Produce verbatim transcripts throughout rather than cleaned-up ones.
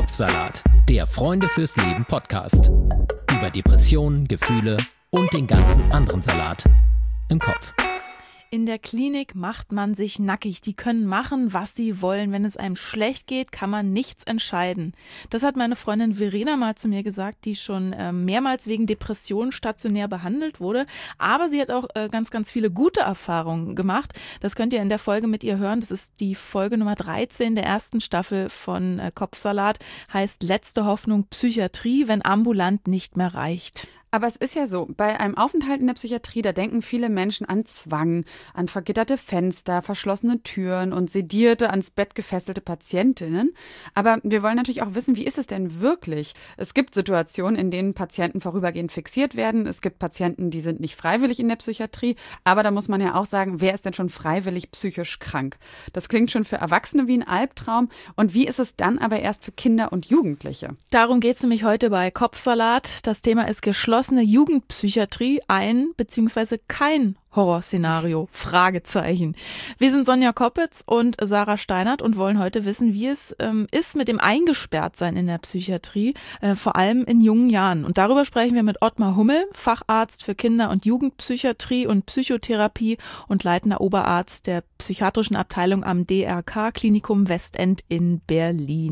Kopfsalat, der Freunde fürs Leben Podcast. Über Depressionen, Gefühle und den ganzen anderen Salat im Kopf. In der Klinik macht man sich nackig. Die können machen, was sie wollen. Wenn es einem schlecht geht, kann man nichts entscheiden. Das hat meine Freundin Verena mal zu mir gesagt, die schon äh, mehrmals wegen Depressionen stationär behandelt wurde. Aber sie hat auch äh, ganz, ganz viele gute Erfahrungen gemacht. Das könnt ihr in der Folge mit ihr hören. Das ist die Folge Nummer dreizehn der ersten Staffel von äh, Kopfsalat. Heißt Letzte Hoffnung Psychiatrie, wenn ambulant nicht mehr reicht. Aber es ist ja so, bei einem Aufenthalt in der Psychiatrie, da denken viele Menschen an Zwang, an vergitterte Fenster, verschlossene Türen und sedierte, ans Bett gefesselte Patientinnen. Aber wir wollen natürlich auch wissen, wie ist es denn wirklich? Es gibt Situationen, in denen Patienten vorübergehend fixiert werden. Es gibt Patienten, die sind nicht freiwillig in der Psychiatrie. Aber da muss man ja auch sagen, wer ist denn schon freiwillig psychisch krank? Das klingt schon für Erwachsene wie ein Albtraum. Und wie ist es dann aber erst für Kinder und Jugendliche? Darum geht es nämlich heute bei Kopfsalat. Das Thema ist geschlossene Jugendpsychiatrie, ein bzw. kein Horrorszenario? Fragezeichen. Wir sind Sonja Koppitz und Sarah Steinert und wollen heute wissen, wie es ähm, ist mit dem Eingesperrtsein in der Psychiatrie, äh, vor allem in jungen Jahren. Und darüber sprechen wir mit Ottmar Hummel, Facharzt für Kinder- und Jugendpsychiatrie und Psychotherapie und leitender Oberarzt der psychiatrischen Abteilung am D R K-Klinikum Westend in Berlin.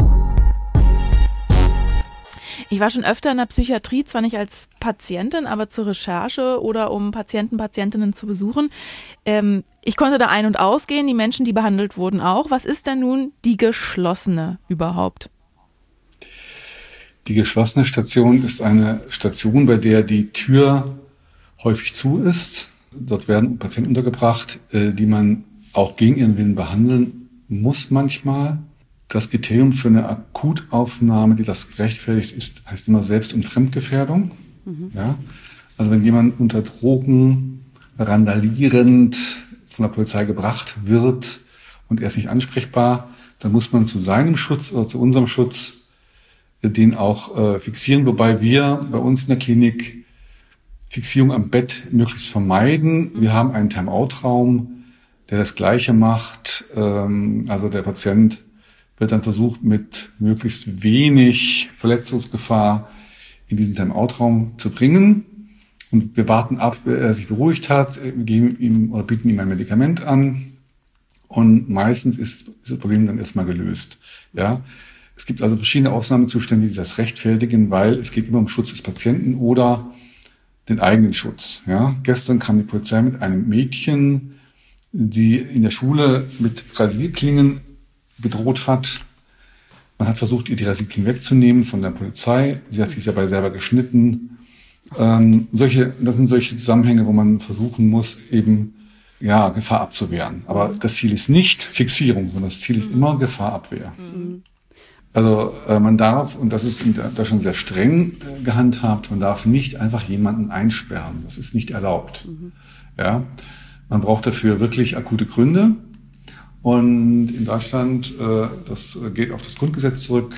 Ich war schon öfter in der Psychiatrie, zwar nicht als Patientin, aber zur Recherche oder um Patienten, Patientinnen zu besuchen. Ähm, ich konnte da ein- und ausgehen, die Menschen, die behandelt wurden, auch. Was ist denn nun die geschlossene überhaupt? Die geschlossene Station ist eine Station, bei der die Tür häufig zu ist. Dort werden Patienten untergebracht, die man auch gegen ihren Willen behandeln muss manchmal. Das Kriterium für eine Akutaufnahme, die das gerechtfertigt ist, heißt immer Selbst- und Fremdgefährdung. Mhm. Ja? Also wenn jemand unter Drogen randalierend von der Polizei gebracht wird und er ist nicht ansprechbar, dann muss man zu seinem Schutz oder zu unserem Schutz den auch äh, fixieren. Wobei wir bei uns in der Klinik Fixierung am Bett möglichst vermeiden. Mhm. Wir haben einen Time-out-Raum, der das Gleiche macht. Ähm, also der Patient wird dann versucht, mit möglichst wenig Verletzungsgefahr in diesen Time-out-Raum zu bringen. Und wir warten ab, bis er sich beruhigt hat, wir geben ihm oder bieten ihm ein Medikament an. Und meistens ist das Problem dann erstmal gelöst. Ja, es gibt also verschiedene Ausnahmezustände, die das rechtfertigen, weil es geht immer um Schutz des Patienten oder den eigenen Schutz. Ja, gestern kam die Polizei mit einem Mädchen, die in der Schule mit Rasierklingen bedroht hat. Man hat versucht, ihr die Rasierklingen wegzunehmen von der Polizei. Sie hat sich dabei selber geschnitten. Ähm, solche, das sind solche Zusammenhänge, wo man versuchen muss, eben ja Gefahr abzuwehren. Aber das Ziel ist nicht Fixierung, sondern das Ziel ist immer Gefahrabwehr. Mhm. Also äh, man darf, und das ist da schon sehr streng äh, gehandhabt, man darf nicht einfach jemanden einsperren. Das ist nicht erlaubt. Mhm. Ja, man braucht dafür wirklich akute Gründe. Und in Deutschland, äh, das geht auf das Grundgesetz zurück,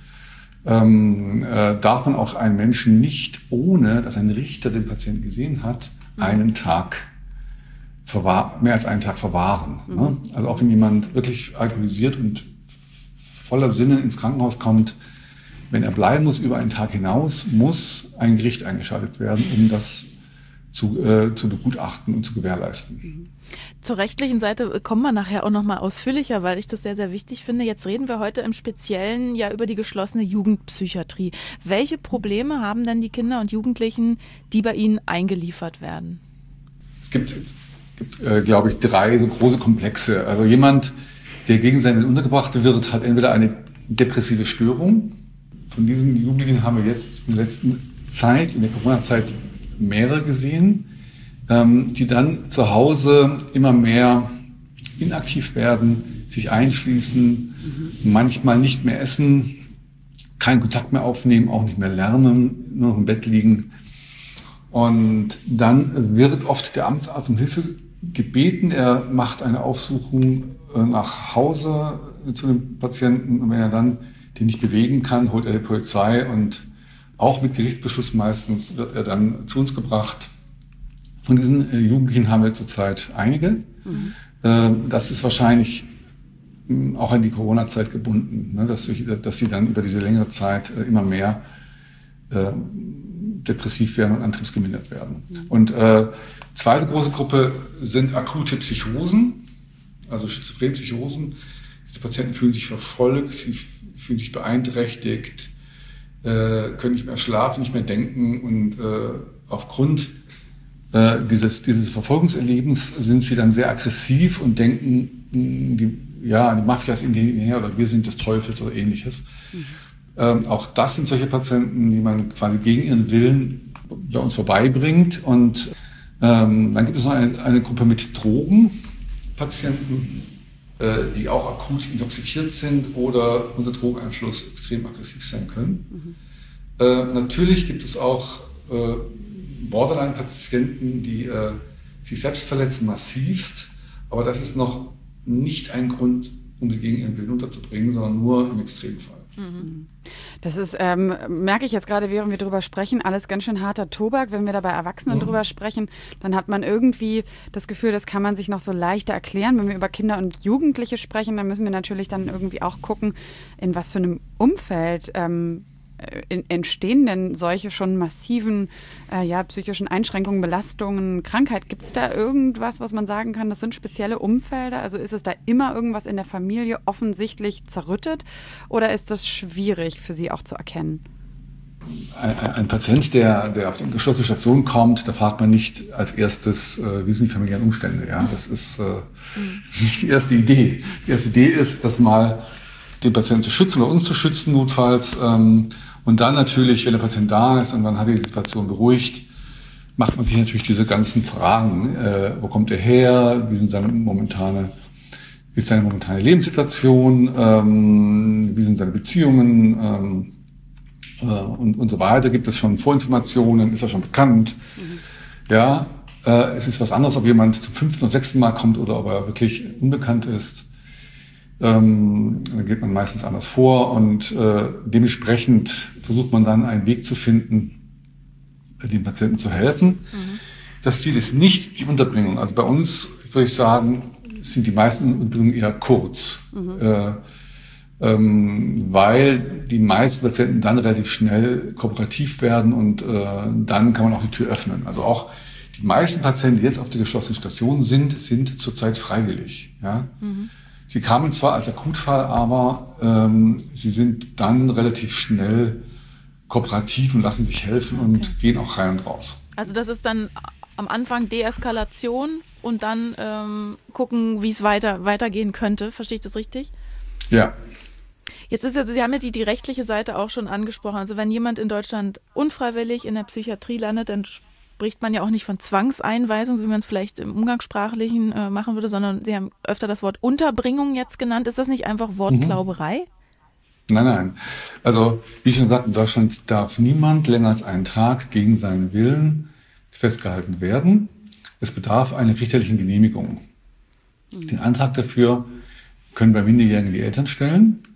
ähm, äh, darf man auch einen Menschen nicht, ohne dass ein Richter den Patienten gesehen hat, einen Tag verwahr, mehr als einen Tag verwahren. Mhm. Ne? Also auch wenn jemand wirklich alkoholisiert und voller Sinne ins Krankenhaus kommt, wenn er bleiben muss über einen Tag hinaus, muss ein Gericht eingeschaltet werden, um das zu, äh, zu begutachten und zu gewährleisten. Mhm. Zur rechtlichen Seite kommen wir nachher auch nochmal ausführlicher, weil ich das sehr, sehr wichtig finde. Jetzt reden wir heute im Speziellen ja über die geschlossene Jugendpsychiatrie. Welche Probleme haben denn die Kinder und Jugendlichen, die bei Ihnen eingeliefert werden? Es gibt, es gibt äh, glaube ich, drei so große Komplexe. Also jemand, der gegen seinen Willen untergebracht wird, hat entweder eine depressive Störung. Von diesen Jugendlichen haben wir jetzt in der letzten Zeit, in der Corona-Zeit, mehrere gesehen, ähm, die dann zu Hause immer mehr inaktiv werden, sich einschließen, mhm. manchmal nicht mehr essen, keinen Kontakt mehr aufnehmen, auch nicht mehr lernen, nur noch im Bett liegen. Und dann wird oft der Amtsarzt um Hilfe gebeten. Er macht eine Aufsuchung nach Hause zu dem Patienten. Und wenn er dann den nicht bewegen kann, holt er die Polizei und auch mit Gerichtsbeschluss meistens wird er dann zu uns gebracht. Von diesen Jugendlichen haben wir zurzeit einige. Mhm. Das ist wahrscheinlich auch an die Corona-Zeit gebunden, ne, dass, sich, dass sie dann über diese längere Zeit äh, immer mehr äh, depressiv werden und antriebsgemindert werden. Mhm. Und äh, zweite große Gruppe sind akute Psychosen, also Schizophren-Psychosen. Diese Patienten fühlen sich verfolgt, sie fühlen sich beeinträchtigt, äh, können nicht mehr schlafen, nicht mehr denken und äh, aufgrund äh, dieses, dieses Verfolgungserlebens sind sie dann sehr aggressiv und denken, mh, die, ja, die Mafia ist ihnen her oder wir sind des Teufels oder ähnliches. Mhm. Ähm, auch das sind solche Patienten, die man quasi gegen ihren Willen bei uns vorbeibringt. Und ähm, dann gibt es noch eine, eine Gruppe mit Drogenpatienten, äh, die auch akut intoxikiert sind oder unter Drogeneinfluss extrem aggressiv sein können. Mhm. Äh, natürlich gibt es auch äh, Borderline-Patienten, die äh, sich selbst verletzen, massivst. Aber das ist noch nicht ein Grund, um sie gegen ihren Willen unterzubringen, sondern nur im Extremfall. Das ist, ähm, merke ich jetzt gerade, während wir drüber sprechen, alles ganz schön harter Tobak. Wenn wir da bei Erwachsenen mhm. drüber sprechen, dann hat man irgendwie das Gefühl, das kann man sich noch so leichter erklären. Wenn wir über Kinder und Jugendliche sprechen, dann müssen wir natürlich dann irgendwie auch gucken, in was für einem Umfeld ähm, in, entstehen denn solche schon massiven äh, ja, psychischen Einschränkungen, Belastungen, Krankheit. Gibt es da irgendwas, was man sagen kann, das sind spezielle Umfelder? Also ist es da immer irgendwas in der Familie offensichtlich zerrüttet oder ist das schwierig für Sie auch zu erkennen? Ein, ein Patient, der, der auf die geschlossene Station kommt, da fragt man nicht als erstes, äh, wie sind die familiären Umstände. Ja? Das ist äh, nicht die erste Idee. Die erste Idee ist, dass mal den Patienten zu schützen oder uns zu schützen notfalls. Ähm, und dann natürlich, wenn der Patient da ist und man hat die Situation beruhigt, macht man sich natürlich diese ganzen Fragen. Äh, wo kommt er her? Wie sind seine momentane, wie ist seine momentane Lebenssituation? Ähm, wie sind seine Beziehungen? Ähm, äh, und, und so weiter. Gibt es schon Vorinformationen? Ist er schon bekannt? Mhm. Ja, äh, es ist was anderes, ob jemand zum fünften oder sechsten Mal kommt oder ob er wirklich unbekannt ist. Ähm, dann geht man meistens anders vor und äh, dementsprechend versucht man dann einen Weg zu finden, dem Patienten zu helfen. Mhm. Das Ziel ist nicht die Unterbringung. Also bei uns, würde ich sagen, sind die meisten Unterbringungen eher kurz, mhm. äh, ähm, weil die meisten Patienten dann relativ schnell kooperativ werden und äh, dann kann man auch die Tür öffnen. Also auch die meisten Patienten, die jetzt auf der geschlossenen Station sind, sind zurzeit freiwillig. Ja. Mhm. Sie kamen zwar als Akutfall, aber ähm, sie sind dann relativ schnell kooperativ und lassen sich helfen okay. und gehen auch rein und raus. Also das ist dann am Anfang Deeskalation und dann ähm, gucken, wie es weiter weitergehen könnte. Verstehe ich das richtig? Ja. Jetzt ist ja so, Sie haben ja die, die rechtliche Seite auch schon angesprochen. Also wenn jemand in Deutschland unfreiwillig in der Psychiatrie landet, dann spricht man ja auch nicht von Zwangseinweisung, wie man es vielleicht im Umgangssprachlichen äh, machen würde, sondern Sie haben öfter das Wort Unterbringung jetzt genannt. Ist das nicht einfach Wortglauberei? Mhm. Nein, nein. Also wie schon gesagt, in Deutschland darf niemand länger als einen Tag gegen seinen Willen festgehalten werden. Es bedarf einer richterlichen Genehmigung. Mhm. Den Antrag dafür können bei Minderjährigen die Eltern stellen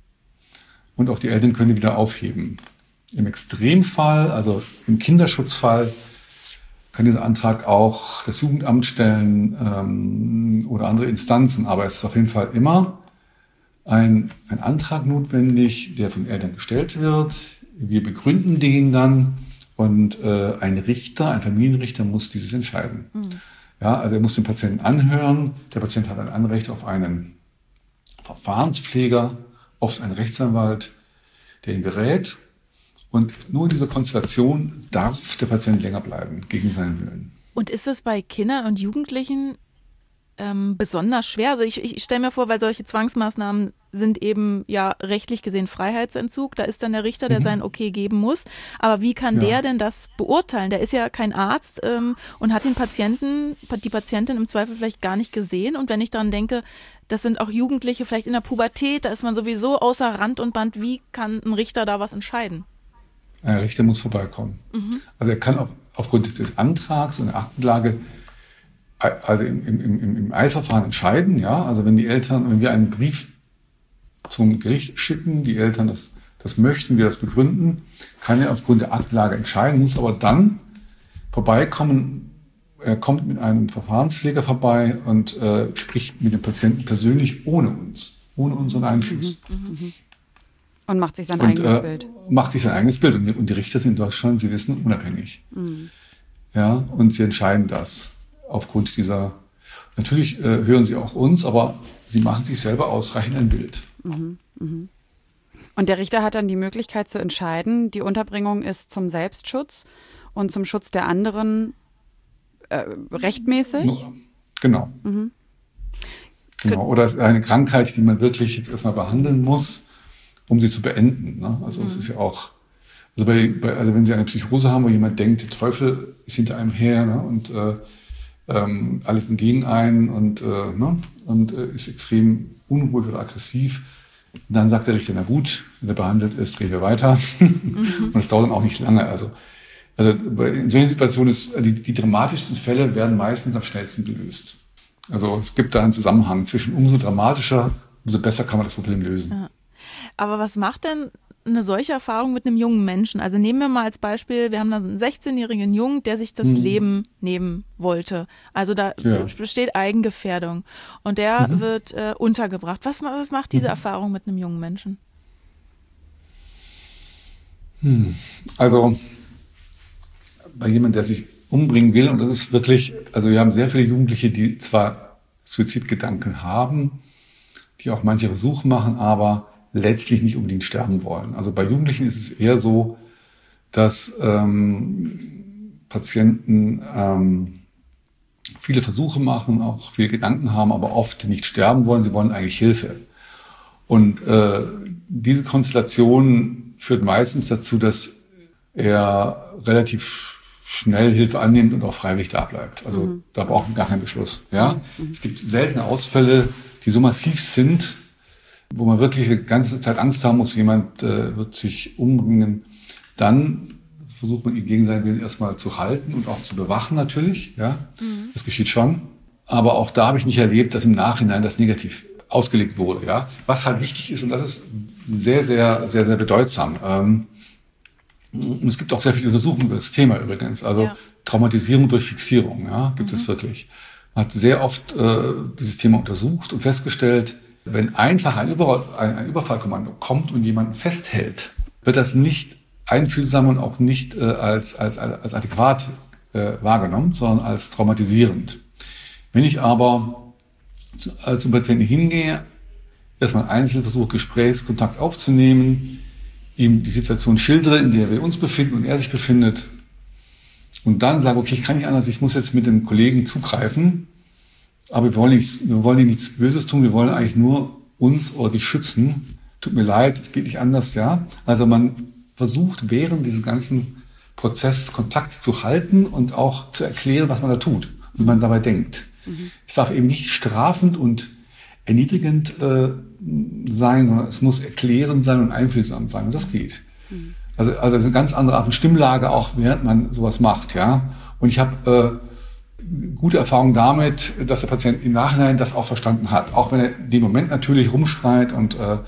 und auch die Eltern können die wieder aufheben. Im Extremfall, also im Kinderschutzfall, kann dieser Antrag auch das Jugendamt stellen ähm, oder andere Instanzen. Aber es ist auf jeden Fall immer ein, ein Antrag notwendig, der von Eltern gestellt wird. Wir begründen den dann und äh, ein Richter, ein Familienrichter muss dieses entscheiden. Mhm. Ja, also er muss den Patienten anhören. Der Patient hat ein Anrecht auf einen Verfahrenspfleger, oft einen Rechtsanwalt, der ihn berät. Und nur in dieser Konstellation darf der Patient länger bleiben, gegen seinen Willen. Und ist es bei Kindern und Jugendlichen ähm, besonders schwer? Also ich, ich stelle mir vor, weil solche Zwangsmaßnahmen sind eben ja rechtlich gesehen Freiheitsentzug. Da ist dann der Richter, der mhm. sein Okay geben muss. Aber wie kann ja. der denn das beurteilen? Der ist ja kein Arzt ähm, und hat den Patienten, die Patientin im Zweifel vielleicht gar nicht gesehen. Und wenn ich daran denke, das sind auch Jugendliche vielleicht in der Pubertät, da ist man sowieso außer Rand und Band. Wie kann ein Richter da was entscheiden? Ein Richter muss vorbeikommen. Mhm. Also er kann auf, aufgrund des Antrags und der Aktenlage also im, im, im, im Eilverfahren entscheiden. Ja? Also wenn die Eltern, wenn wir einen Brief zum Gericht schicken, die Eltern das, das möchten, wir das begründen, kann er aufgrund der Aktenlage entscheiden, muss aber dann vorbeikommen. Er kommt mit einem Verfahrenspfleger vorbei und äh, spricht mit dem Patienten persönlich ohne uns. ohne unseren Einfluss. Mhm, mhm. Und macht sich sein und, eigenes äh, Bild. Macht sich sein eigenes Bild. Und die, und die Richter sind in Deutschland, sie wissen, unabhängig. Mhm. Ja, und sie entscheiden das aufgrund dieser, natürlich äh, hören sie auch uns, aber sie machen sich selber ausreichend ein Bild. Mhm, mhm. Und der Richter hat dann die Möglichkeit zu entscheiden, die Unterbringung ist zum Selbstschutz und zum Schutz der anderen äh, rechtmäßig? Genau. Mhm. genau. Oder es ist eine Krankheit, die man wirklich jetzt erstmal behandeln muss, um sie zu beenden. Ne? Also es mhm. ist ja auch, also, bei, bei, also wenn Sie eine Psychose haben, wo jemand denkt, der Teufel ist hinter einem her, ne? und äh, ähm, alles sind gegen einen und, äh, ne? und äh, ist extrem unruhig oder aggressiv, und dann sagt der Richter, na gut, wenn er behandelt ist, reden wir weiter. Mhm. Und es dauert dann auch nicht lange. Also, also in solchen Situationen ist, die, die dramatischsten Fälle werden meistens am schnellsten gelöst. Also es gibt da einen Zusammenhang zwischen umso dramatischer, umso besser kann man das Problem lösen. Ja. Aber was macht denn eine solche Erfahrung mit einem jungen Menschen? Also nehmen wir mal als Beispiel, wir haben da einen sechzehnjährigen Jungen, der sich das mhm. Leben nehmen wollte. Also da ja. besteht Eigengefährdung und der mhm. wird äh, untergebracht. Was, was macht diese mhm. Erfahrung mit einem jungen Menschen? Hm. Also bei jemandem, der sich umbringen will, und das ist wirklich, also wir haben sehr viele Jugendliche, die zwar Suizidgedanken haben, die auch manche Versuche machen, aber letztlich nicht unbedingt sterben wollen. Also bei Jugendlichen ist es eher so, dass ähm, Patienten ähm, viele Versuche machen, auch viele Gedanken haben, aber oft nicht sterben wollen. Sie wollen eigentlich Hilfe. Und äh, diese Konstellation führt meistens dazu, dass er relativ schnell Hilfe annimmt und auch freiwillig da bleibt. Also mhm. da braucht man gar keinen Beschluss. Ja? Mhm. Es gibt seltene Ausfälle, die so massiv sind, wo man wirklich die ganze Zeit Angst haben muss, jemand äh, wird sich umbringen. Dann versucht man ihn gegen seinen Willen erstmal zu halten und auch zu bewachen natürlich. Ja, mhm. Das geschieht schon. Aber auch da habe ich nicht erlebt, dass im Nachhinein das negativ ausgelegt wurde. Ja, was halt wichtig ist, und das ist sehr, sehr, sehr, sehr bedeutsam. Ähm, und es gibt auch sehr viele Untersuchungen über das Thema übrigens. Also ja. Traumatisierung durch Fixierung, ja, gibt mhm. es wirklich. Man hat sehr oft äh, dieses Thema untersucht und festgestellt, wenn einfach ein, Über- ein, ein Überfallkommando kommt und jemanden festhält, wird das nicht einfühlsam und auch nicht äh, als, als, als adäquat äh, wahrgenommen, sondern als traumatisierend. Wenn ich aber zu, äh, zum Patienten hingehe, erstmal einzeln versuche, Gesprächskontakt aufzunehmen, ihm die Situation schildere, in der wir uns befinden und er sich befindet, und dann sage, okay, ich kann nicht anders, ich muss jetzt mit dem Kollegen zugreifen, aber wir wollen, nicht, wir wollen ihm nichts Böses tun, wir wollen eigentlich nur uns oder dich schützen. Tut mir leid, es geht nicht anders, ja. Also man versucht während dieses ganzen Prozesses Kontakt zu halten und auch zu erklären, was man da tut und wie man dabei denkt. Mhm. Es darf eben nicht strafend und erniedrigend äh, sein, sondern es muss erklärend sein und einfühlsam sein, und das geht. Mhm. Also, also es ist eine ganz andere Art von Stimmlage, auch während man sowas macht, ja. Und ich habe äh, gute Erfahrung damit, dass der Patient im Nachhinein das auch verstanden hat. Auch wenn er in dem Moment natürlich rumschreit und äh,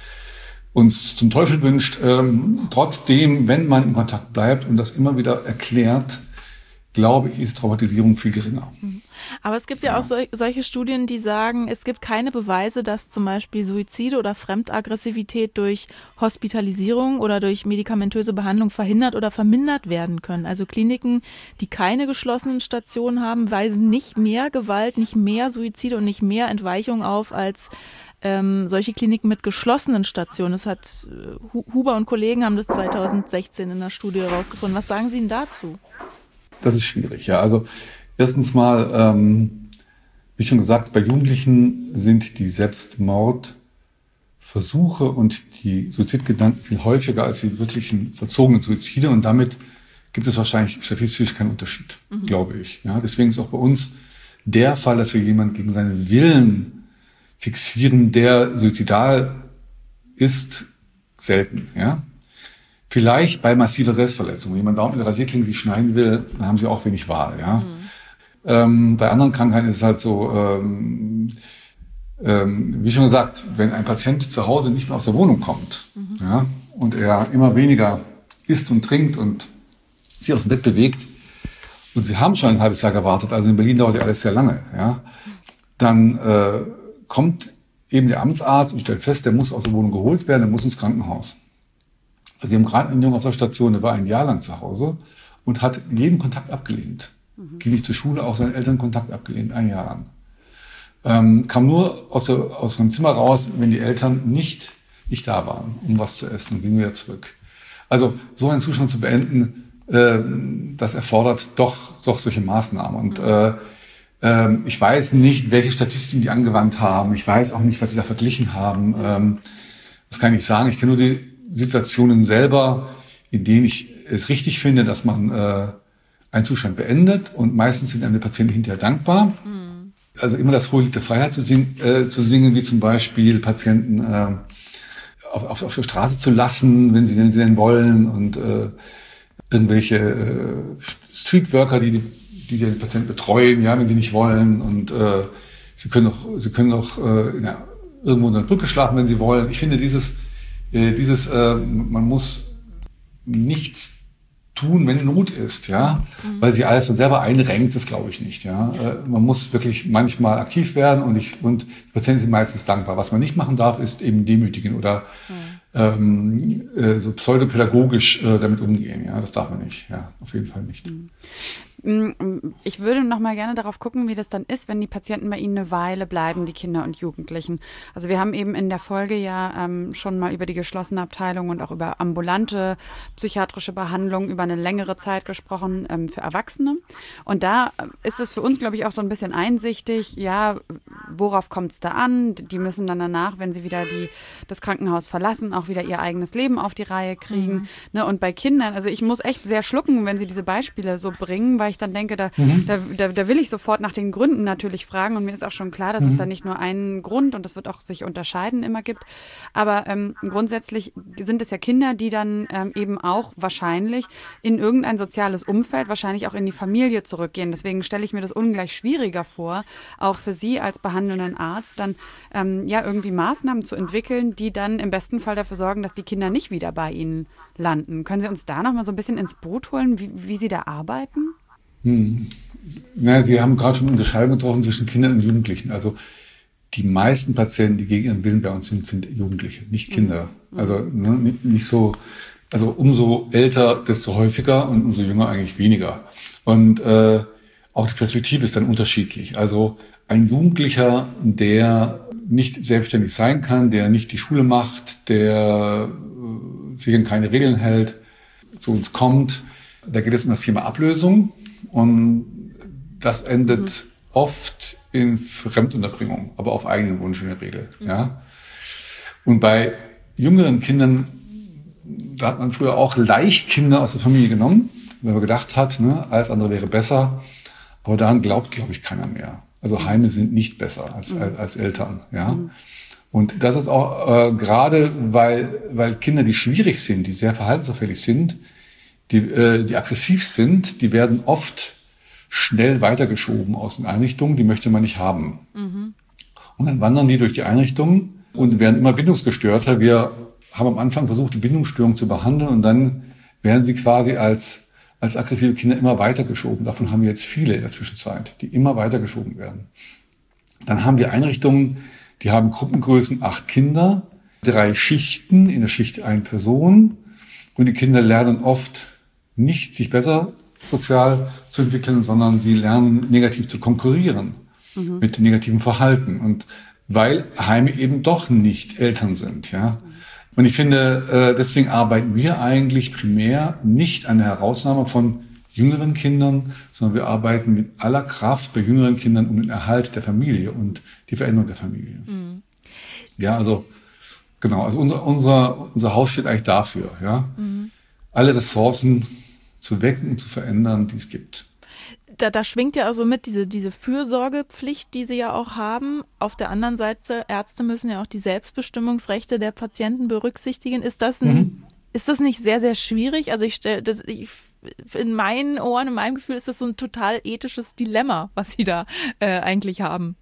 uns zum Teufel wünscht. Ähm, trotzdem, wenn man in Kontakt bleibt und das immer wieder erklärt, glaube ich, ist Traumatisierung viel geringer. Aber es gibt ja, ja auch so, solche Studien, die sagen, es gibt keine Beweise, dass zum Beispiel Suizide oder Fremdaggressivität durch Hospitalisierung oder durch medikamentöse Behandlung verhindert oder vermindert werden können. Also Kliniken, die keine geschlossenen Stationen haben, weisen nicht mehr Gewalt, nicht mehr Suizide und nicht mehr Entweichung auf als ähm, solche Kliniken mit geschlossenen Stationen. Das hat äh, Huber und Kollegen haben das zweitausendsechzehn in der Studie herausgefunden. Was sagen Sie denn dazu? Das ist schwierig, ja. Also erstens mal, ähm, wie schon gesagt, bei Jugendlichen sind die Selbstmordversuche und die Suizidgedanken viel häufiger als die wirklichen verzogenen Suizide, und damit gibt es wahrscheinlich statistisch keinen Unterschied, mhm. glaube ich. Ja, deswegen ist auch bei uns der Fall, dass wir jemanden gegen seinen Willen fixieren, der suizidal ist, selten, ja. Vielleicht bei massiver Selbstverletzung. Wenn jemand da mit der Rasierklinge sich schneiden will, dann haben sie auch wenig Wahl. Ja? Mhm. Ähm, bei anderen Krankheiten ist es halt so, ähm, ähm, wie schon gesagt, wenn ein Patient zu Hause nicht mehr aus der Wohnung kommt, mhm. ja, und er immer weniger isst und trinkt und sich aus dem Bett bewegt, und sie haben schon ein halbes Jahr gewartet, also in Berlin dauert ja alles sehr lange, ja, dann äh, kommt eben der Amtsarzt und stellt fest, der muss aus der Wohnung geholt werden, der muss ins Krankenhaus. Also wir haben gerade einen Jungen auf der Station, der war ein Jahr lang zu Hause und hat jeden Kontakt abgelehnt. Mhm. Ging nicht zur Schule, auch seinen Eltern Kontakt abgelehnt, ein Jahr lang. Ähm, kam nur aus, der, aus dem Zimmer raus, wenn die Eltern nicht, nicht da waren, um was zu essen, und ging wieder zurück. Also so einen Zustand zu beenden, äh, das erfordert doch, doch solche Maßnahmen. Und mhm. äh, äh, ich weiß nicht, welche Statistiken die angewandt haben. Ich weiß auch nicht, was sie da verglichen haben. Ähm, das kann ich nicht sagen. Ich kenne nur die Situationen selber, in denen ich es richtig finde, dass man äh, einen Zustand beendet, und meistens sind einem die Patienten hinterher dankbar. Mhm. Also immer das Hohe Lied der Freiheit zu, sing, äh, zu singen, wie zum Beispiel Patienten äh, auf, auf, auf der Straße zu lassen, wenn sie, wenn sie denn wollen, und äh, irgendwelche äh, Streetworker, die, die die den Patienten betreuen, ja, wenn sie nicht wollen, und äh, sie können auch sie können auch äh, ja, irgendwo in der Brücke schlafen, wenn sie wollen. Ich finde dieses Dieses, äh, man muss nichts tun, wenn Not ist, ja, mhm. weil sie alles dann selber einrenkt, das glaube ich nicht, ja. Äh, man muss wirklich manchmal aktiv werden, und ich, und die Patienten sind meistens dankbar. Was man nicht machen darf, ist eben demütigen oder mhm. ähm, äh, so pseudopädagogisch äh, damit umgehen, ja. Das darf man nicht, ja, auf jeden Fall nicht. Mhm. Ich würde noch mal gerne darauf gucken, wie das dann ist, wenn die Patienten bei Ihnen eine Weile bleiben, die Kinder und Jugendlichen. Also wir haben eben in der Folge ja ähm, schon mal über die geschlossene Abteilung und auch über ambulante psychiatrische Behandlung über eine längere Zeit gesprochen ähm, für Erwachsene. Und da ist es für uns, glaube ich, auch so ein bisschen einsichtig, ja, worauf kommt es da an? Die müssen dann danach, wenn sie wieder die, das Krankenhaus verlassen, auch wieder ihr eigenes Leben auf die Reihe kriegen. Mhm. Ne? Und bei Kindern, also ich muss echt sehr schlucken, wenn Sie diese Beispiele so bringen, weil ich dann denke, da, mhm. da, da, da will ich sofort nach den Gründen natürlich fragen, und mir ist auch schon klar, dass mhm. es da nicht nur einen Grund, und das wird auch sich unterscheiden, immer gibt, aber ähm, grundsätzlich sind es ja Kinder, die dann ähm, eben auch wahrscheinlich in irgendein soziales Umfeld, wahrscheinlich auch in die Familie zurückgehen. Deswegen stelle ich mir das ungleich schwieriger vor, auch für Sie als behandelnden Arzt dann ähm, ja irgendwie Maßnahmen zu entwickeln, die dann im besten Fall dafür sorgen, dass die Kinder nicht wieder bei Ihnen landen. Können Sie uns da noch mal so ein bisschen ins Boot holen, wie, wie Sie da arbeiten? Hm. Na, Sie haben gerade schon eine Unterscheidung getroffen zwischen Kindern und Jugendlichen. Also die meisten Patienten, die gegen ihren Willen bei uns sind, sind Jugendliche, nicht Kinder. Mhm. Also ne, nicht, nicht so, also umso älter, desto häufiger, und umso jünger eigentlich weniger. Und äh, auch die Perspektive ist dann unterschiedlich. Also ein Jugendlicher, der nicht selbstständig sein kann, der nicht die Schule macht, der äh, sich an keine Regeln hält, zu uns kommt, da geht es um das Thema Ablösung. Und das endet mhm. oft in Fremdunterbringung, aber auf eigenen Wunsch in der Regel. Mhm. Ja. Und bei jüngeren Kindern, da hat man früher auch leicht Kinder aus der Familie genommen, weil man gedacht hat, ne, alles andere wäre besser. Aber daran glaubt, glaube ich, keiner mehr. Also Heime sind nicht besser als, mhm. als, als Eltern. Ja. Mhm. Und das ist auch äh, gerade, weil, weil Kinder, die schwierig sind, die sehr verhaltensauffällig sind, Die, äh, die aggressiv sind, die werden oft schnell weitergeschoben aus den Einrichtungen, die möchte man nicht haben. Mhm. Und dann wandern die durch die Einrichtungen und werden immer bindungsgestörter. Wir haben am Anfang versucht, die Bindungsstörung zu behandeln, und dann werden sie quasi als, als aggressive Kinder immer weitergeschoben. Davon haben wir jetzt viele in der Zwischenzeit, die immer weitergeschoben werden. Dann haben wir Einrichtungen, die haben Gruppengrößen acht Kinder, drei Schichten, in der Schicht eine Person, und die Kinder lernen oft nicht sich besser sozial zu entwickeln, sondern sie lernen negativ zu konkurrieren mhm. mit negativem Verhalten, und weil Heime eben doch nicht Eltern sind, ja. Und ich finde, deswegen arbeiten wir eigentlich primär nicht an der Herausnahme von jüngeren Kindern, sondern wir arbeiten mit aller Kraft bei jüngeren Kindern um den Erhalt der Familie und die Veränderung der Familie. Mhm. Ja, also genau, also unser unser unser Haus steht eigentlich dafür, ja. Mhm. Alle Ressourcen zu wecken und zu verändern, die es gibt. Da, da schwingt ja also mit diese, diese Fürsorgepflicht, die Sie ja auch haben. Auf der anderen Seite, Ärzte müssen ja auch die Selbstbestimmungsrechte der Patienten berücksichtigen. Ist das, ein, mhm. ist das nicht sehr, sehr schwierig? Also ich stelle das, ich, in meinen Ohren, in meinem Gefühl ist das so ein total ethisches Dilemma, was Sie da äh, eigentlich haben.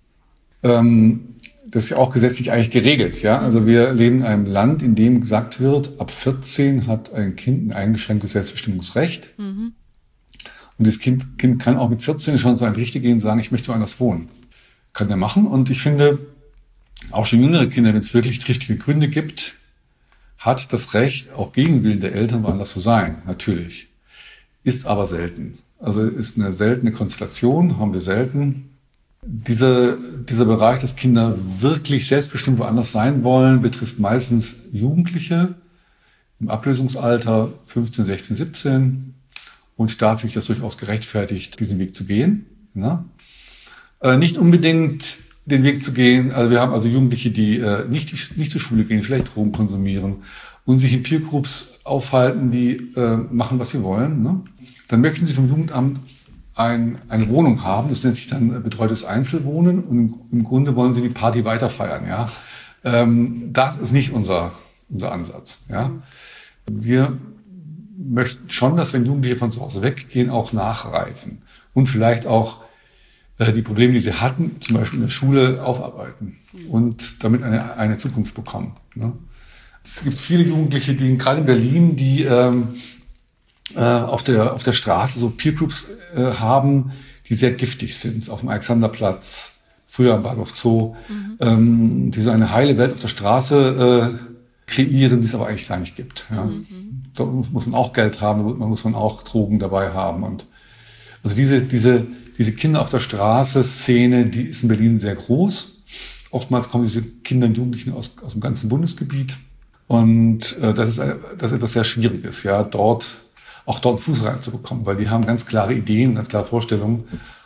Ähm, das ist ja auch gesetzlich eigentlich geregelt, ja. Also wir leben in einem Land, in dem gesagt wird, ab vierzehn hat ein Kind ein eingeschränktes Selbstbestimmungsrecht. Mhm. Und das Kind, kind kann auch mit vierzehn schon so ein Richter gehen und sagen, ich möchte woanders wohnen. Kann er machen. Und ich finde, auch schon jüngere Kinder, wenn es wirklich triftige Gründe gibt, hat das Recht, auch gegen den Willen der Eltern woanders zu sein, natürlich. Ist aber selten. Also ist eine seltene Konstellation, haben wir selten. Diese, dieser Bereich, dass Kinder wirklich selbstbestimmt woanders sein wollen, betrifft meistens Jugendliche im Ablösungsalter fünfzehn, sechzehn, siebzehn. Und da finde ich das durchaus gerechtfertigt, diesen Weg zu gehen. Ne? Äh, nicht unbedingt den Weg zu gehen, also wir haben also Jugendliche, die äh, nicht, nicht zur Schule gehen, vielleicht Drogen konsumieren und sich in Peergroups aufhalten, die äh, machen, was sie wollen. Ne? Dann möchten sie vom Jugendamt ein, eine Wohnung haben, das nennt sich dann betreutes Einzelwohnen und im Grunde wollen sie die Party weiterfeiern. Ja? Ähm, das ist nicht unser, unser Ansatz. Ja? Wir möchten schon, dass wenn Jugendliche von zu Hause weggehen, auch nachreifen und vielleicht auch die Probleme, die sie hatten, zum Beispiel in der Schule, aufarbeiten und damit eine, eine Zukunft bekommen. Ne? Es gibt viele Jugendliche, die gerade in Berlin, die ähm, äh, auf der auf der Straße so Peergroups äh, haben, die sehr giftig sind. Auf dem Alexanderplatz, früher am Bahnhof Zoo, mhm. ähm, die so eine heile Welt auf der Straße äh, kreieren, die es aber eigentlich gar nicht gibt. Ja? Mhm. Da muss man auch Geld haben, da muss man auch Drogen dabei haben. Und also diese diese Diese Kinder auf der Straße Szene, die ist in Berlin sehr groß. Oftmals kommen diese Kinder und Jugendlichen aus, aus dem ganzen Bundesgebiet. Und äh, das ist, das ist etwas sehr Schwieriges, ja, dort, auch dort Fuß reinzubekommen, weil die haben ganz klare Ideen, ganz klare Vorstellungen.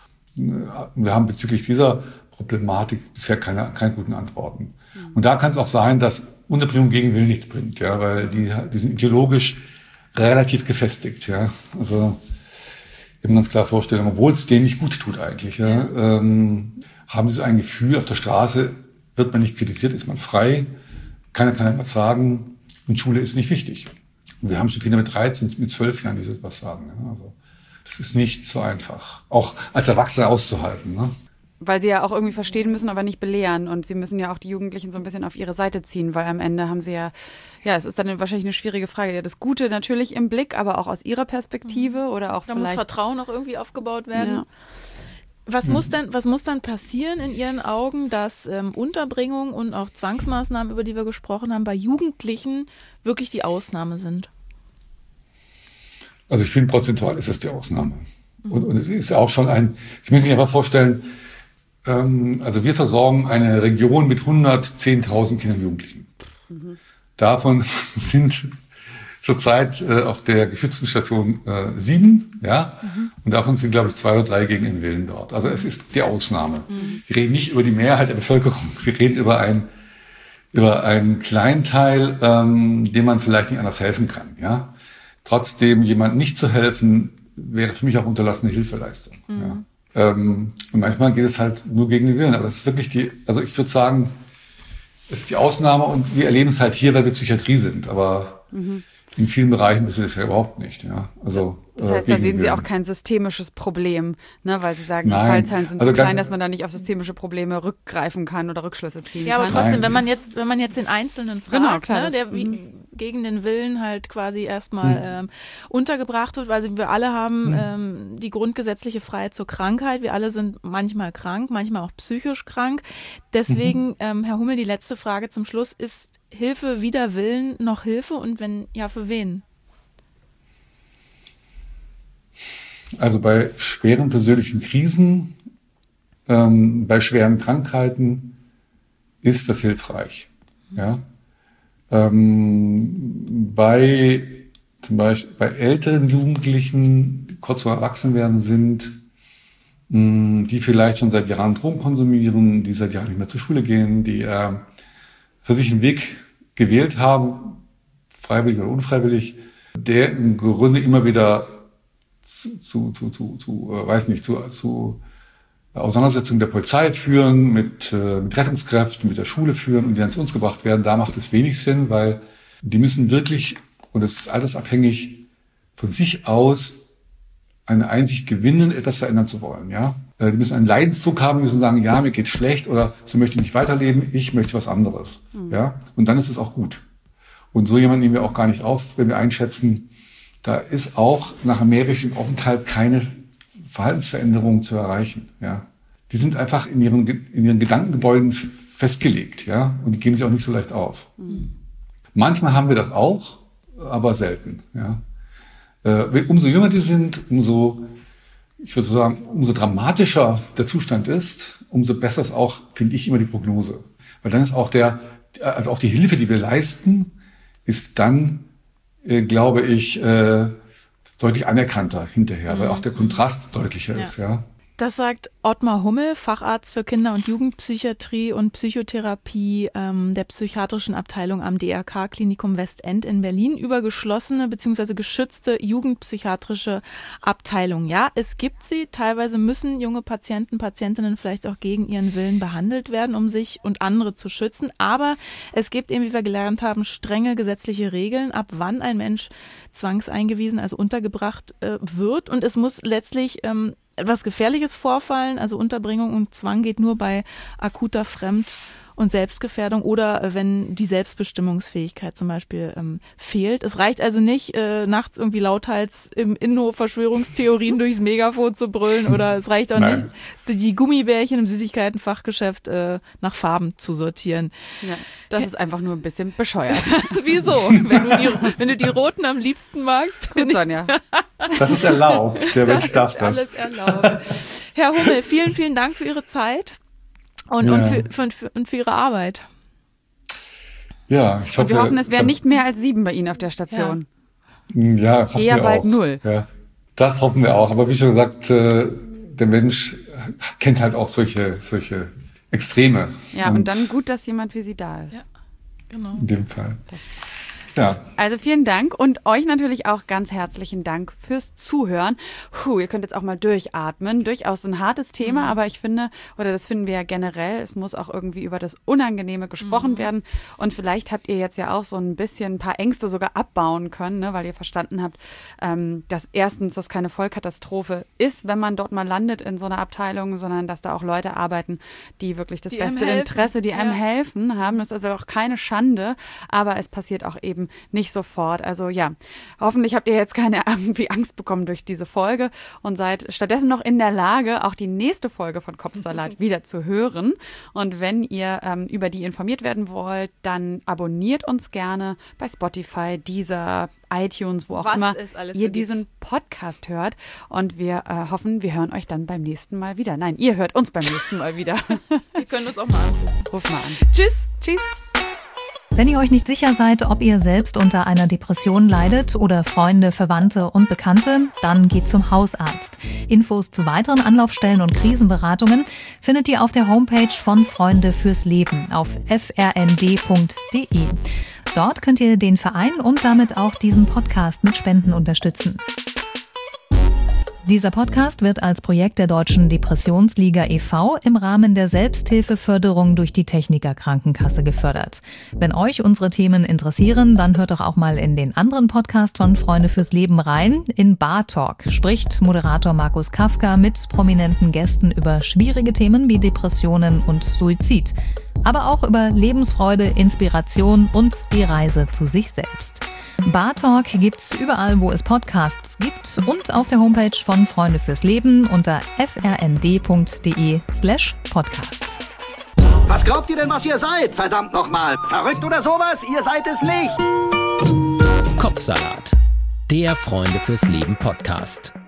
Wir haben bezüglich dieser Problematik bisher keine, keine guten Antworten. Und da kann es auch sein, dass Unterbringung gegen Willen nichts bringt, ja, weil die, die sind ideologisch relativ gefestigt, ja. Also, wir haben ganz klar Vorstellungen, obwohl es denen nicht gut tut eigentlich. Ja, ja. Ähm, haben sie so ein Gefühl, auf der Straße wird man nicht kritisiert, ist man frei, keiner kann etwas sagen und Schule ist nicht wichtig. Und wir haben schon Kinder mit dreizehn, mit zwölf Jahren, die so etwas sagen. Ja, also das ist nicht so einfach, auch als Erwachsene auszuhalten. Ne? Weil sie ja auch irgendwie verstehen müssen, aber nicht belehren. Und sie müssen ja auch die Jugendlichen so ein bisschen auf ihre Seite ziehen, weil am Ende haben sie ja, ja, es ist dann wahrscheinlich eine schwierige Frage. Ja, das Gute natürlich im Blick, aber auch aus ihrer Perspektive oder auch da vielleicht... Da muss Vertrauen auch irgendwie aufgebaut werden. Ja. Was muss denn, was muss dann passieren in Ihren Augen, dass ähm, Unterbringung und auch Zwangsmaßnahmen, über die wir gesprochen haben, bei Jugendlichen wirklich die Ausnahme sind? Also ich finde, prozentual ist es die Ausnahme. Mhm. Und, und es ist ja auch schon ein, Sie müssen sich einfach vorstellen, also wir versorgen eine Region mit hundertzehntausend Kindern und Jugendlichen. Mhm. Davon sind zurzeit äh, auf der geschützten Station äh, sieben, ja, mhm. und davon sind, glaube ich, zwei oder drei gegen den Willen dort. Also es ist die Ausnahme. Mhm. Wir reden nicht über die Mehrheit der Bevölkerung, wir reden über ein über einen kleinen Teil, ähm, dem man vielleicht nicht anders helfen kann, ja. Trotzdem jemand nicht zu helfen, wäre für mich auch unterlassene Hilfeleistung, mhm. ja. Ähm, und manchmal geht es halt nur gegen den Willen. Aber das ist wirklich die, also ich würde sagen, es ist die Ausnahme und wir erleben es halt hier, weil wir Psychiatrie sind. Aber mhm. in vielen Bereichen wissen wir das ja überhaupt nicht. Ja, also, das heißt, äh, da sehen Sie auch kein systemisches Problem, ne, weil Sie sagen, Nein. die Fallzahlen sind also so klein, dass man da nicht auf systemische Probleme rückgreifen kann oder Rückschlüsse ziehen ja, kann. Ja, aber trotzdem, Nein. wenn man jetzt, wenn man jetzt den Einzelnen fragt, genau, klar, ne, das, der wie, gegen den Willen halt quasi erstmal mhm. ähm, untergebracht wird, weil wir alle haben mhm. ähm, die grundgesetzliche Freiheit zur Krankheit. Wir alle sind manchmal krank, manchmal auch psychisch krank. Deswegen, mhm. ähm, Herr Hummel, die letzte Frage zum Schluss. Ist Hilfe wider Willen noch Hilfe und wenn ja, für wen? Also bei schweren persönlichen Krisen, ähm, bei schweren Krankheiten ist das hilfreich. Ja? Ähm, bei zum Beispiel bei älteren Jugendlichen, die kurz vor Erwachsenwerden sind, mh, die vielleicht schon seit Jahren Drogen konsumieren, die seit Jahren nicht mehr zur Schule gehen, die äh, für sich einen Weg gewählt haben, freiwillig oder unfreiwillig, der im Grunde immer wieder zu, zu, zu, zu, zu äh, weiß nicht, zu, zu Auseinandersetzungen der Polizei führen, mit, äh, mit Rettungskräften, mit der Schule führen und die dann zu uns gebracht werden, da macht es wenig Sinn, weil die müssen wirklich, und das ist altersabhängig, von sich aus eine Einsicht gewinnen, etwas verändern zu wollen. Ja, äh, die müssen einen Leidensdruck haben, müssen sagen, ja, mir geht's schlecht oder so möchte ich nicht weiterleben, ich möchte was anderes. Mhm. Ja, und dann ist es auch gut. Und so jemanden nehmen wir auch gar nicht auf, wenn wir einschätzen, da ist auch nach einem mehrwöchigen Aufenthalt keine Verhaltensveränderung zu erreichen. Ja, die sind einfach in ihren in ihren Gedankengebäuden festgelegt, ja, und die gehen sich auch nicht so leicht auf. Mhm. Manchmal haben wir das auch, aber selten, ja. Äh, umso jünger die sind, umso, ich würde sagen, umso dramatischer der Zustand ist, umso besser ist auch, finde ich, immer die Prognose. Weil dann ist auch der, also auch die Hilfe, die wir leisten, ist dann, äh, glaube ich, äh, deutlich anerkannter hinterher, mhm. weil auch der Kontrast deutlicher ja. ist, ja. Das sagt Ottmar Hummel, Facharzt für Kinder- und Jugendpsychiatrie und Psychotherapie ähm, der psychiatrischen Abteilung am D R K-Klinikum Westend in Berlin über geschlossene bzw. geschützte jugendpsychiatrische Abteilungen. Ja, es gibt sie. Teilweise müssen junge Patienten, Patientinnen vielleicht auch gegen ihren Willen behandelt werden, um sich und andere zu schützen. Aber es gibt eben, wie wir gelernt haben, strenge gesetzliche Regeln, ab wann ein Mensch zwangseingewiesen, also untergebracht äh, wird. Und es muss letztlich ähm, etwas Gefährliches vorfallen, also Unterbringung und Zwang geht nur bei akuter Fremd- und Selbstgefährdung oder wenn die Selbstbestimmungsfähigkeit zum Beispiel ähm, fehlt. Es reicht also nicht, äh, nachts irgendwie lauthals im Innenhof Verschwörungstheorien durchs Megafon zu brüllen oder es reicht auch Nein. nicht, die Gummibärchen im Süßigkeitenfachgeschäft äh, nach Farben zu sortieren. Ja, das ist einfach nur ein bisschen bescheuert. Wieso? Wenn du, die, wenn du die roten am liebsten magst. Gut, Sonja. Das ist erlaubt. Der Mensch darf das. Das ist alles erlaubt. Herr Hummel, vielen, vielen Dank für Ihre Zeit. Und, ja. und, für, für, und für Ihre Arbeit. Ja, ich hoffe, und wir hoffen, es wären nicht mehr als sieben bei Ihnen auf der Station. Ja, ja hoffen Eher wir bald auch. null. Ja, das hoffen wir auch. Aber wie schon gesagt, der Mensch kennt halt auch solche, solche Extreme. Ja, und, und dann gut, dass jemand wie Sie da ist. Ja, genau. In dem Fall. Das Ja. Also vielen Dank und euch natürlich auch ganz herzlichen Dank fürs Zuhören. Puh, ihr könnt jetzt auch mal durchatmen. Durchaus ein hartes Thema, mhm. aber ich finde, oder das finden wir ja generell, es muss auch irgendwie über das Unangenehme gesprochen mhm. werden. Und vielleicht habt ihr jetzt ja auch so ein bisschen ein paar Ängste sogar abbauen können, ne, weil ihr verstanden habt, ähm, dass erstens das keine Vollkatastrophe ist, wenn man dort mal landet in so einer Abteilung, sondern dass da auch Leute arbeiten, die wirklich das die beste Interesse, die einem ja. helfen haben. Das ist also auch keine Schande, aber es passiert auch eben nicht sofort. Also ja, hoffentlich habt ihr jetzt keine irgendwie Angst bekommen durch diese Folge und seid stattdessen noch in der Lage, auch die nächste Folge von Kopfsalat wieder zu hören. Und wenn ihr ähm, über die informiert werden wollt, dann abonniert uns gerne bei Spotify, Deezer, iTunes, wo auch Was immer es alles ihr so diesen gibt. Podcast hört. Und wir äh, hoffen, wir hören euch dann beim nächsten Mal wieder. Nein, ihr hört uns beim nächsten Mal wieder. Ihr könnt uns auch mal anrufen. Ruf mal an. Tschüss. Tschüss. Wenn ihr euch nicht sicher seid, ob ihr selbst unter einer Depression leidet oder Freunde, Verwandte und Bekannte, dann geht zum Hausarzt. Infos zu weiteren Anlaufstellen und Krisenberatungen findet ihr auf der Homepage von Freunde fürs Leben auf f r n d punkt d e. Dort könnt ihr den Verein und damit auch diesen Podcast mit Spenden unterstützen. Dieser Podcast wird als Projekt der Deutschen Depressionsliga e V im Rahmen der Selbsthilfeförderung durch die Techniker Krankenkasse gefördert. Wenn euch unsere Themen interessieren, dann hört doch auch mal in den anderen Podcast von Freunde fürs Leben rein. In Bar Talk spricht Moderator Markus Kafka mit prominenten Gästen über schwierige Themen wie Depressionen und Suizid. Aber auch über Lebensfreude, Inspiration und die Reise zu sich selbst. Bar Talk gibt's überall, wo es Podcasts gibt und auf der Homepage von Freunde fürs Leben unter f r n d punkt d e slash podcast. Was glaubt ihr denn, was ihr seid? Verdammt nochmal. Verrückt oder sowas? Ihr seid es nicht. Kopfsalat, der Freunde fürs Leben Podcast.